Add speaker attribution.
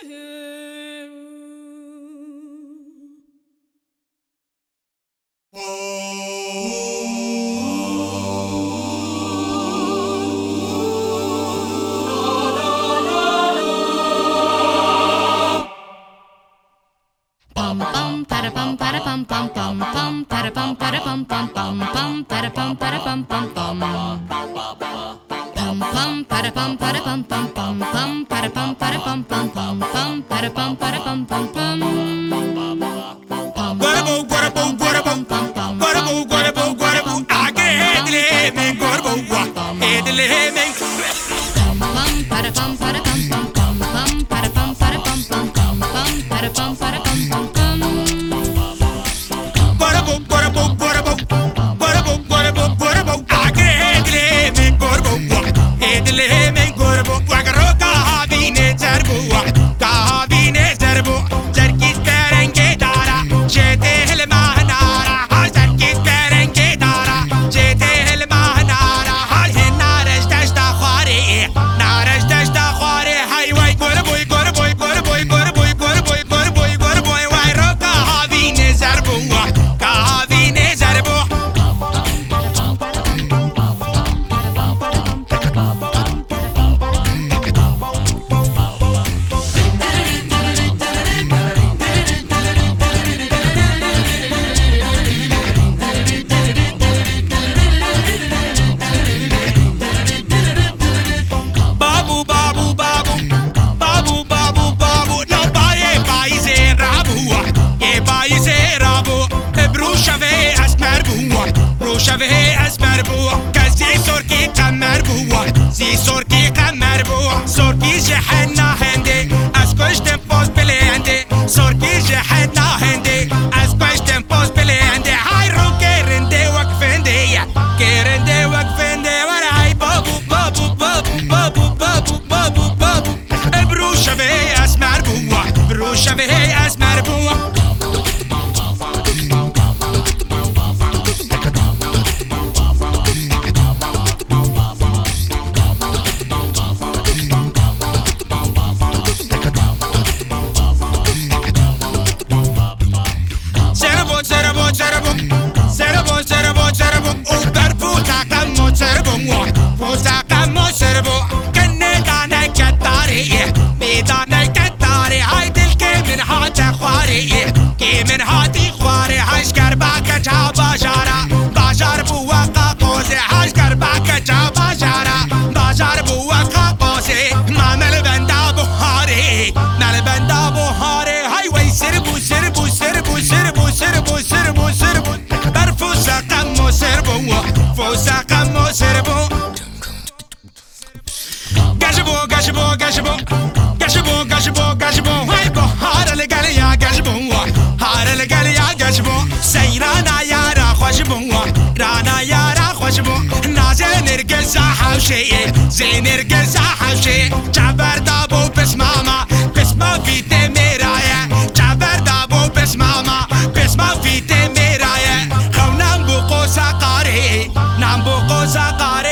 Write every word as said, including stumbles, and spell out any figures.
Speaker 1: Pum pum para pum para pum pum pum pum para pum para pum pum pum pum para pum para pum pum pum pum pum para pum para pum pum pum pum para pum para pum pum pum pum para pum para pum pum pum
Speaker 2: Guarabo, guarabo, guarabo, guarabo, guarabo, guarabo. Aage edile men guarabo, edile men.
Speaker 1: pum para pum para pum pum pum pum para pum para pum pum pum pum para pum para pum pum pum
Speaker 2: Guarabo, guarabo, guarabo, guarabo, guarabo, guarabo. Aage edile men guarabo, edile men guarabo. Wagaro kahabine zarbo, kahabine zarbo. Zarkis terenge dara, jete hel mahnara. Har zarkis terenge dara, jete hel mahnara. Har hin naraj dashta khwari, naraj dashta khwari. Hay way guarabo, guarabo, guarabo, guarabo, guarabo, guarabo, guarabo. Wagaro kahabine zarbo, kahabine zarbo. Babu, babu, babu, babu, babu, babu. No baye bayi se rabu, ye bayi se rabu. Brusha ve asmer bu, brusha ve asmer bu. Kazi sor ki kamer bu, zi sor ki kamer bu. Sor ki jehanna hende, az koştem poz belende. Sor ki jehanna hende, az koştem poz belende. Hayro kerende vakfende, kerende vakfende. Var hay babu, babu, babu, babu, babu, babu, babu. Brusha ve asmer bu, brusha ve asmer bu. Cerbo, cerbo, cerbo, cerbo, cerbo, cerbo. Uber puta kamo cerbo, puta kamo cerbo. Kenne dane kettari, bir dane kettari. Haydil ke min hati khwari, ke min hati khwari. Haşkar baka cha bajara, bajar bu waka koze. Haşkar baka cha bajara, bajar bu waka koze. Mamel benda buhari, mel benda buhari. Highway serbu, serbu, serbu, serbu, serbu, serbu, serbu. Berfusa kamo serbu, fusa kamo serbu. Gajbo, gajbo, gajbo, gajbo, gajbo, gajbo. Hay bo harale galiya gajbo, harale galiya gajbo. Seyrana yara khwajbo, rana yara khwajbo. Nazenir geza havşe, zenir geza havşe. Caberda bu besmama, besma vite meraye. Caberda bu besmama, besma vite meraye. Khawnam bu qosa qari, nam bu qosa qari.